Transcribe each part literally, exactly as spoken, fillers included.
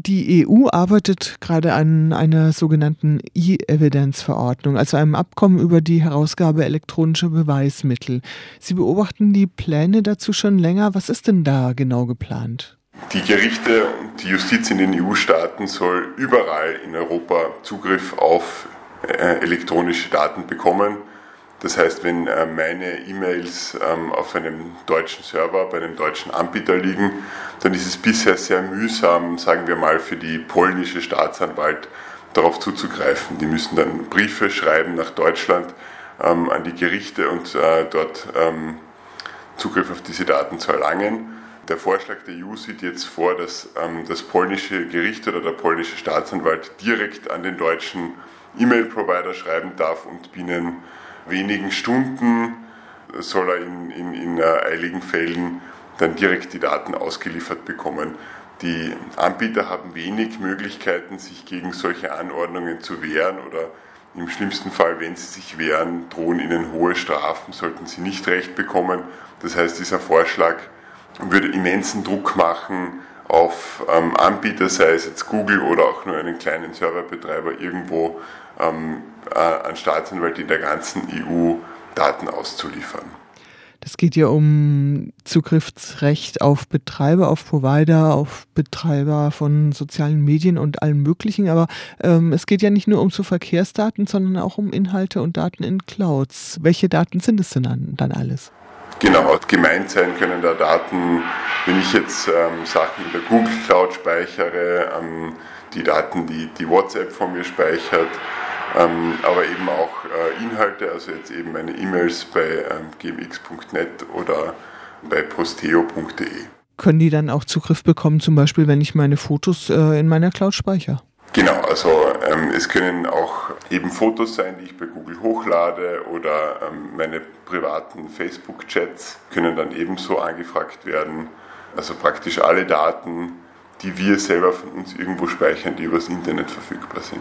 Die E U arbeitet gerade an einer sogenannten E-Evidence-Verordnung, also einem Abkommen über die Herausgabe elektronischer Beweismittel. Sie beobachten die Pläne dazu schon länger. Was ist denn da genau geplant? Die Gerichte und die Justiz in den E U-Staaten soll überall in Europa Zugriff auf äh, elektronische Daten bekommen. Das heißt, wenn äh, meine E-Mails ähm, auf einem deutschen Server bei einem deutschen Anbieter liegen, dann ist es bisher sehr mühsam, sagen wir mal, für die polnische Staatsanwalt darauf zuzugreifen. Die müssen dann Briefe schreiben nach Deutschland ähm, an die Gerichte und äh, dort ähm, Zugriff auf diese Daten zu erlangen. Der Vorschlag der E U sieht jetzt vor, dass ähm, das polnische Gericht oder der polnische Staatsanwalt direkt an den deutschen E-Mail-Provider schreiben darf und binnen wenigen Stunden soll er in, in, in eiligen Fällen dann direkt die Daten ausgeliefert bekommen. Die Anbieter haben wenig Möglichkeiten, sich gegen solche Anordnungen zu wehren oder im schlimmsten Fall, wenn sie sich wehren, drohen ihnen hohe Strafen, sollten sie nicht recht bekommen. Das heißt, dieser Vorschlag würde immensen Druck machen auf ähm, Anbieter, sei es jetzt Google oder auch nur einen kleinen Serverbetreiber irgendwo ähm, äh, an Staatsanwälte in der ganzen E U Daten auszuliefern. Das geht ja um Zugriffsrecht auf Betreiber, auf Provider, auf Betreiber von sozialen Medien und allem Möglichen. Aber ähm, es geht ja nicht nur um so Verkehrsdaten, sondern auch um Inhalte und Daten in Clouds. Welche Daten sind es denn dann, dann alles? Genau, gemeint sein können da Daten, wenn ich jetzt ähm, Sachen in der Google Cloud speichere, ähm, die Daten, die die WhatsApp von mir speichert, ähm, aber eben auch äh, Inhalte, also jetzt eben meine E-Mails bei ähm, g m x punkt net oder bei posteo punkt de. Können die dann auch Zugriff bekommen, zum Beispiel, wenn ich meine Fotos äh, in meiner Cloud speichere? Genau, also ähm, es können auch eben Fotos sein, die ich bei Google hochlade oder ähm, meine privaten Facebook-Chats können dann ebenso angefragt werden. Also praktisch alle Daten, die wir selber von uns irgendwo speichern, die übers Internet verfügbar sind.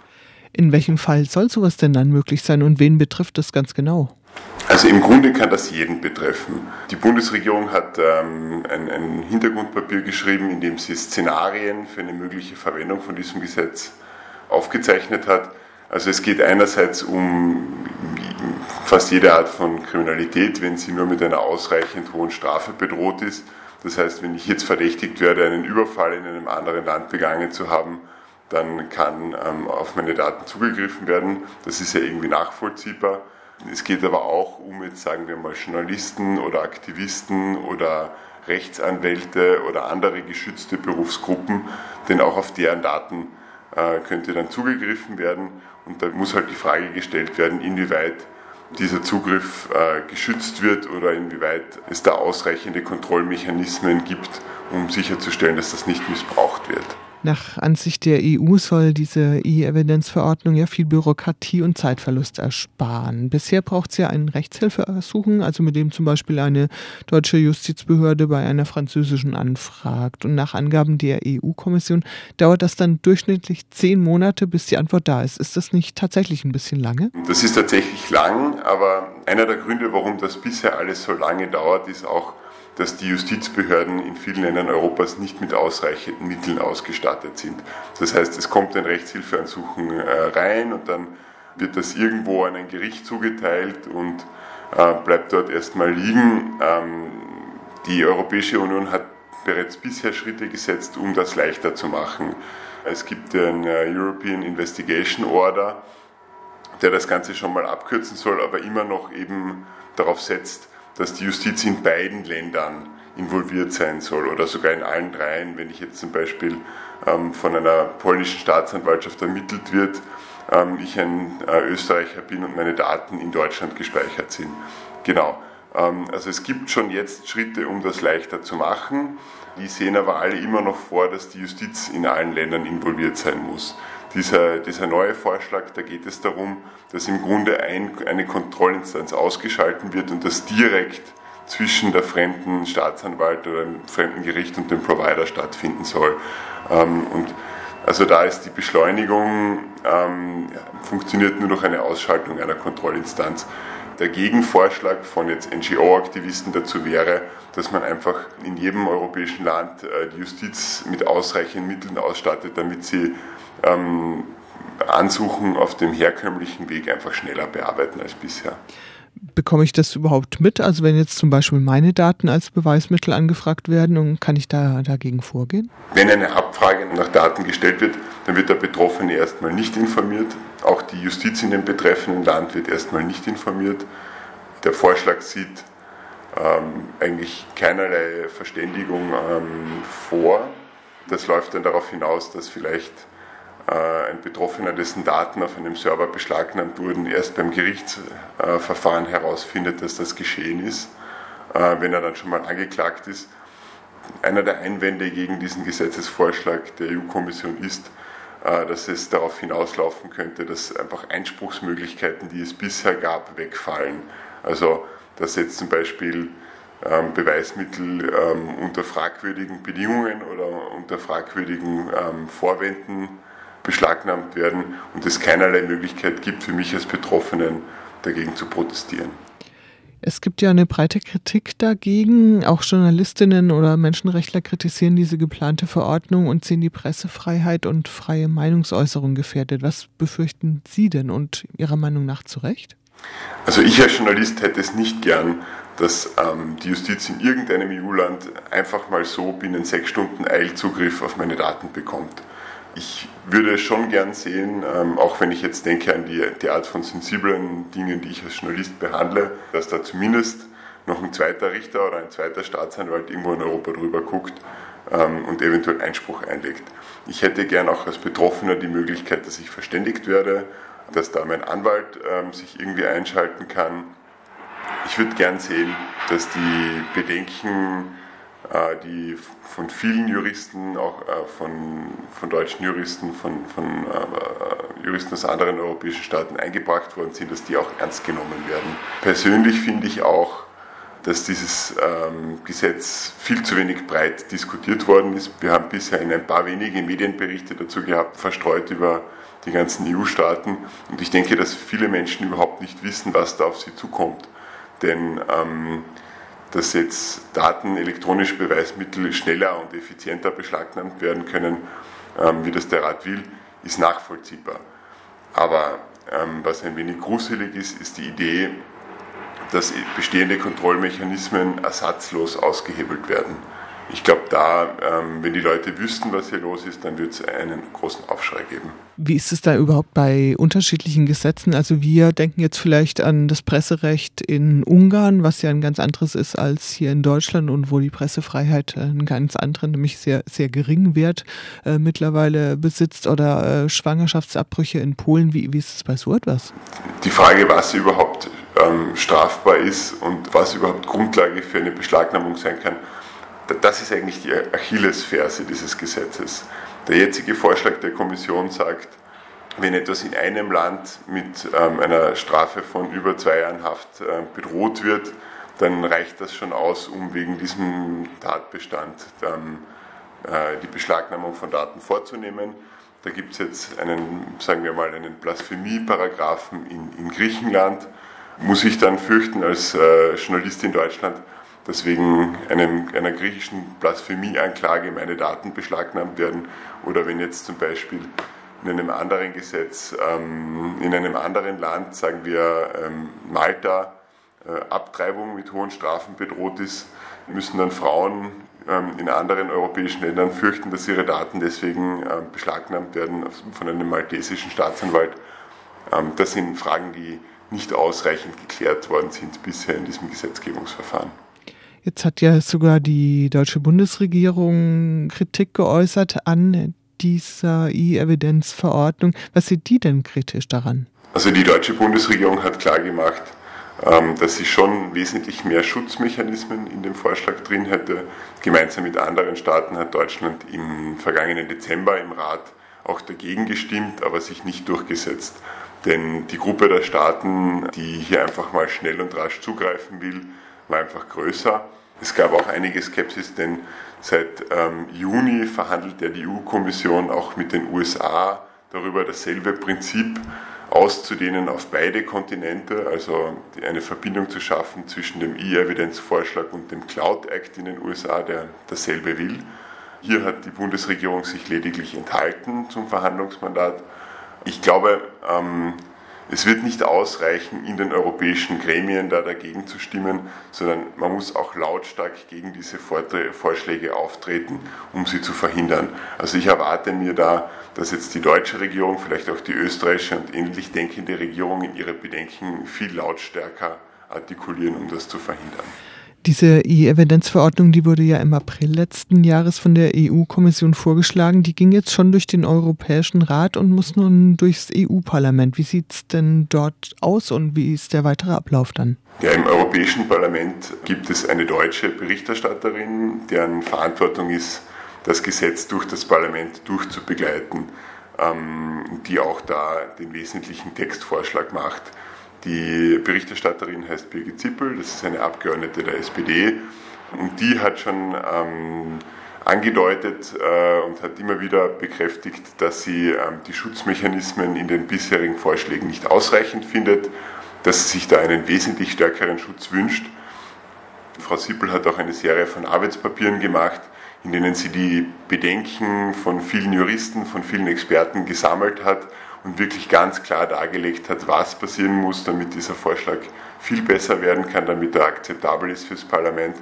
In welchem Fall soll sowas denn dann möglich sein und wen betrifft das ganz genau? Also im Grunde kann das jeden betreffen. Die Bundesregierung hat ähm, ein, ein Hintergrundpapier geschrieben, in dem sie Szenarien für eine mögliche Verwendung von diesem Gesetz aufgezeichnet hat. Also es geht einerseits um fast jede Art von Kriminalität, wenn sie nur mit einer ausreichend hohen Strafe bedroht ist. Das heißt, wenn ich jetzt verdächtigt werde, einen Überfall in einem anderen Land begangen zu haben, dann kann ähm, auf meine Daten zugegriffen werden. Das ist ja irgendwie nachvollziehbar. Es geht aber auch um, jetzt sagen wir mal, Journalisten oder Aktivisten oder Rechtsanwälte oder andere geschützte Berufsgruppen, denn auch auf deren Daten äh, könnte dann zugegriffen werden. Und da muss halt die Frage gestellt werden, inwieweit dieser Zugriff äh, geschützt wird oder inwieweit es da ausreichende Kontrollmechanismen gibt, um sicherzustellen, dass das nicht missbraucht wird. Nach Ansicht der E U soll diese E-Evidence-Verordnung ja viel Bürokratie und Zeitverlust ersparen. Bisher braucht es ja ein Rechtshilfeersuchen, also mit dem zum Beispiel eine deutsche Justizbehörde bei einer französischen anfragt. Und nach Angaben der E U-Kommission dauert das dann durchschnittlich zehn Monate, bis die Antwort da ist. Ist das nicht tatsächlich ein bisschen lange? Das ist tatsächlich lang, aber einer der Gründe, warum das bisher alles so lange dauert, ist auch, dass die Justizbehörden in vielen Ländern Europas nicht mit ausreichenden Mitteln ausgestattet sind. Das heißt, es kommt ein Rechtshilfeansuchen rein und dann wird das irgendwo an ein Gericht zugeteilt und bleibt dort erstmal liegen. Die Europäische Union hat bereits bisher Schritte gesetzt, um das leichter zu machen. Es gibt den European Investigation Order, der das Ganze schon mal abkürzen soll, aber immer noch eben darauf setzt, dass die Justiz in beiden Ländern involviert sein soll oder sogar in allen dreien, wenn ich jetzt zum Beispiel ähm, von einer polnischen Staatsanwaltschaft ermittelt wird, ähm, ich ein äh, Österreicher bin und meine Daten in Deutschland gespeichert sind. Genau. Ähm, also es gibt schon jetzt Schritte, um das leichter zu machen. Die sehen aber alle immer noch vor, dass die Justiz in allen Ländern involviert sein muss. Dieser, dieser neue Vorschlag, da geht es darum, dass im Grunde ein, eine Kontrollinstanz ausgeschalten wird und das direkt zwischen der fremden Staatsanwalt oder dem fremden Gericht und dem Provider stattfinden soll. Und Also da ist die Beschleunigung, ähm, funktioniert nur durch eine Ausschaltung einer Kontrollinstanz. Der Gegenvorschlag von jetzt N G O-Aktivisten dazu wäre, dass man einfach in jedem europäischen Land äh, die Justiz mit ausreichenden Mitteln ausstattet, damit sie ähm, Ansuchen auf dem herkömmlichen Weg einfach schneller bearbeiten als bisher. Bekomme ich das überhaupt mit? Also wenn jetzt zum Beispiel meine Daten als Beweismittel angefragt werden, und kann ich da dagegen vorgehen? Wenn eine Abfrage nach Daten gestellt wird, dann wird der Betroffene erstmal nicht informiert. Auch die Justiz in dem betreffenden Land wird erstmal nicht informiert. Der Vorschlag sieht ähm, eigentlich keinerlei Verständigung ähm, vor. Das läuft dann darauf hinaus, dass vielleicht ein Betroffener, dessen Daten auf einem Server beschlagnahmt wurden, erst beim Gerichtsverfahren herausfindet, dass das geschehen ist, wenn er dann schon mal angeklagt ist. Einer der Einwände gegen diesen Gesetzesvorschlag der E U-Kommission ist, dass es darauf hinauslaufen könnte, dass einfach Einspruchsmöglichkeiten, die es bisher gab, wegfallen. Also dass jetzt zum Beispiel Beweismittel unter fragwürdigen Bedingungen oder unter fragwürdigen Vorwänden beschlagnahmt werden und es keinerlei Möglichkeit gibt für mich als Betroffenen, dagegen zu protestieren. Es gibt ja eine breite Kritik dagegen. Auch Journalistinnen oder Menschenrechtler kritisieren diese geplante Verordnung und sehen die Pressefreiheit und freie Meinungsäußerung gefährdet. Was befürchten Sie denn und Ihrer Meinung nach zu Recht? Also ich als Journalist hätte es nicht gern, dass ähm, die Justiz in irgendeinem E U-Land einfach mal so binnen sechs Stunden Eilzugriff auf meine Daten bekommt. Ich würde schon gern sehen, ähm, auch wenn ich jetzt denke an die, die Art von sensiblen Dingen, die ich als Journalist behandle, dass da zumindest noch ein zweiter Richter oder ein zweiter Staatsanwalt irgendwo in Europa drüber guckt ähm, und eventuell Einspruch einlegt. Ich hätte gern auch als Betroffener die Möglichkeit, dass ich verständigt werde, dass da mein Anwalt ähm, sich irgendwie einschalten kann. Ich würde gern sehen, dass die Bedenken, die von vielen Juristen, auch von, von deutschen Juristen, von, von äh, Juristen aus anderen europäischen Staaten eingebracht worden sind, dass die auch ernst genommen werden. Persönlich finde ich auch, dass dieses ähm, Gesetz viel zu wenig breit diskutiert worden ist. Wir haben bisher in ein paar wenige Medienberichte dazu gehabt, verstreut über die ganzen E U-Staaten. Und ich denke, dass viele Menschen überhaupt nicht wissen, was da auf sie zukommt. Denn ähm, dass jetzt Daten, elektronische Beweismittel schneller und effizienter beschlagnahmt werden können, ähm, wie das der Rat will, ist nachvollziehbar. Aber ähm, was ein wenig gruselig ist, ist die Idee, dass bestehende Kontrollmechanismen ersatzlos ausgehebelt werden. Ich glaube, da, ähm, wenn die Leute wüssten, was hier los ist, dann wird es einen großen Aufschrei geben. Wie ist es da überhaupt bei unterschiedlichen Gesetzen? Also wir denken jetzt vielleicht an das Presserecht in Ungarn, was ja ein ganz anderes ist als hier in Deutschland und wo die Pressefreiheit einen ganz anderen, nämlich sehr, sehr geringen Wert äh, mittlerweile besitzt, oder äh, Schwangerschaftsabbrüche in Polen. Wie, wie ist es bei so etwas? Die Frage, was überhaupt ähm, strafbar ist und was überhaupt Grundlage für eine Beschlagnahmung sein kann, das ist eigentlich die Achillesferse dieses Gesetzes. Der jetzige Vorschlag der Kommission sagt, wenn etwas in einem Land mit ähm, einer Strafe von über zwei Jahren Haft äh, bedroht wird, dann reicht das schon aus, um wegen diesem Tatbestand ähm, äh, die Beschlagnahmung von Daten vorzunehmen. Da gibt es jetzt einen, sagen wir mal, einen Blasphemie-Paragraphen in, in Griechenland. Muss ich dann fürchten als äh, Journalist in Deutschland, dass wegen einem, einer griechischen Blasphemieanklage meine Daten beschlagnahmt werden, oder wenn jetzt zum Beispiel in einem anderen Gesetz, ähm, in einem anderen Land, sagen wir ähm, Malta, äh, Abtreibung mit hohen Strafen bedroht ist, müssen dann Frauen ähm, in anderen europäischen Ländern fürchten, dass ihre Daten deswegen äh, beschlagnahmt werden von einem maltesischen Staatsanwalt. Ähm, das sind Fragen, die nicht ausreichend geklärt worden sind bisher in diesem Gesetzgebungsverfahren. Jetzt hat ja sogar die deutsche Bundesregierung Kritik geäußert an dieser E-Evidenz-Verordnung. Was sieht die denn kritisch daran? Also die deutsche Bundesregierung hat klargemacht, dass sie schon wesentlich mehr Schutzmechanismen in dem Vorschlag drin hätte. Gemeinsam mit anderen Staaten hat Deutschland im vergangenen Dezember im Rat auch dagegen gestimmt, aber sich nicht durchgesetzt. Denn die Gruppe der Staaten, die hier einfach mal schnell und rasch zugreifen will, war einfach größer. Es gab auch einige Skepsis, denn seit ähm, Juni verhandelt ja die E U-Kommission auch mit den U S A darüber, dasselbe Prinzip auszudehnen auf beide Kontinente, also eine Verbindung zu schaffen zwischen dem E-Evidence-Vorschlag und dem Cloud Act in den U S A, der dasselbe will. Hier hat die Bundesregierung sich lediglich enthalten zum Verhandlungsmandat. Ich glaube, ähm, es wird nicht ausreichen, in den europäischen Gremien da dagegen zu stimmen, sondern man muss auch lautstark gegen diese Vorschläge auftreten, um sie zu verhindern. Also ich erwarte mir da, dass jetzt die deutsche Regierung, vielleicht auch die österreichische und ähnlich denkende Regierungen ihre Bedenken viel lautstärker artikulieren, um das zu verhindern. Diese E-Evidence-Verordnung, die wurde ja im April letzten Jahres von der E U-Kommission vorgeschlagen. Die ging jetzt schon durch den Europäischen Rat und muss nun durchs E U-Parlament. Wie sieht es denn dort aus und wie ist der weitere Ablauf dann? Ja, im Europäischen Parlament gibt es eine deutsche Berichterstatterin, deren Verantwortung ist, das Gesetz durch das Parlament durchzubegleiten, ähm, die auch da den wesentlichen Textvorschlag macht. Die Berichterstatterin heißt Birgit Zippel, das ist eine Abgeordnete der S P D und die hat schon ähm, angedeutet äh, und hat immer wieder bekräftigt, dass sie ähm, die Schutzmechanismen in den bisherigen Vorschlägen nicht ausreichend findet, dass sie sich da einen wesentlich stärkeren Schutz wünscht. Frau Zippel hat auch eine Serie von Arbeitspapieren gemacht, in denen sie die Bedenken von vielen Juristen, von vielen Experten gesammelt hat und wirklich ganz klar dargelegt hat, was passieren muss, damit dieser Vorschlag viel besser werden kann, damit er akzeptabel ist fürs Parlament.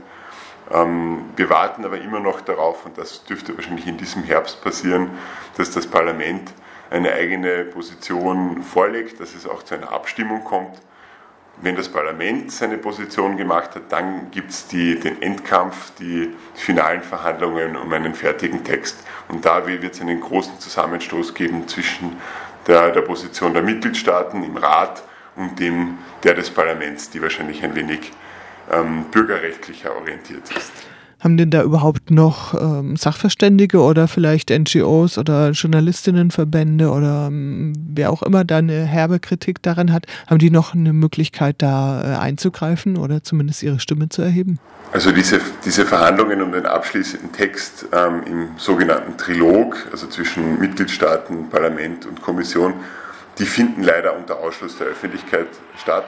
Ähm, wir warten aber immer noch darauf, und das dürfte wahrscheinlich in diesem Herbst passieren, dass das Parlament eine eigene Position vorlegt, dass es auch zu einer Abstimmung kommt. Wenn das Parlament seine Position gemacht hat, dann gibt es den Endkampf, die finalen Verhandlungen um einen fertigen Text. Und da wird es einen großen Zusammenstoß geben zwischen der, der Position der Mitgliedstaaten im Rat und dem der des Parlaments, die wahrscheinlich ein wenig ähm, bürgerrechtlicher orientiert ist. Haben denn da überhaupt noch ähm, Sachverständige oder vielleicht N G Os oder Journalistinnenverbände oder ähm, wer auch immer da eine herbe Kritik daran hat, haben die noch eine Möglichkeit, da äh, einzugreifen oder zumindest ihre Stimme zu erheben? Also diese, diese Verhandlungen um den abschließenden Text ähm, im sogenannten Trilog, also zwischen Mitgliedstaaten, Parlament und Kommission, die finden leider unter Ausschluss der Öffentlichkeit statt.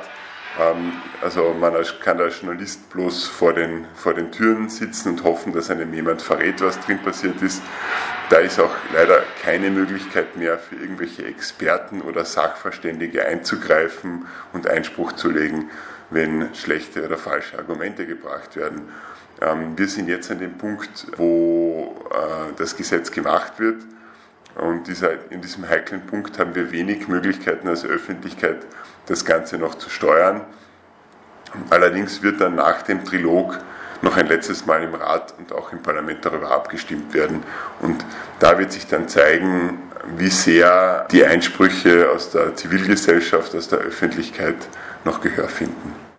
Also man kann als Journalist bloß vor den, vor den Türen sitzen und hoffen, dass einem jemand verrät, was drin passiert ist. Da ist auch leider keine Möglichkeit mehr für irgendwelche Experten oder Sachverständige einzugreifen und Einspruch zu legen, wenn schlechte oder falsche Argumente gebracht werden. Wir sind jetzt an dem Punkt, wo das Gesetz gemacht wird. Und dieser, in diesem heiklen Punkt haben wir wenig Möglichkeiten als Öffentlichkeit, das Ganze noch zu steuern. Allerdings wird dann nach dem Trilog noch ein letztes Mal im Rat und auch im Parlament darüber abgestimmt werden. Und da wird sich dann zeigen, wie sehr die Einsprüche aus der Zivilgesellschaft, aus der Öffentlichkeit noch Gehör finden.